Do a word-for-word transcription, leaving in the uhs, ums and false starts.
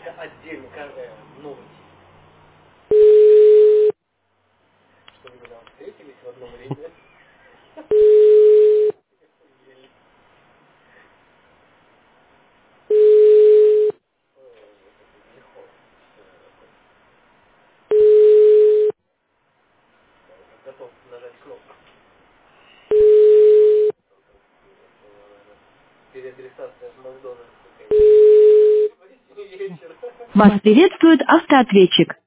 Отдельно каждая новость. Что вы там встретились в одном рейде? Готов нажать кнопку. Переадресация с Макдональдса. Вас приветствует автоответчик.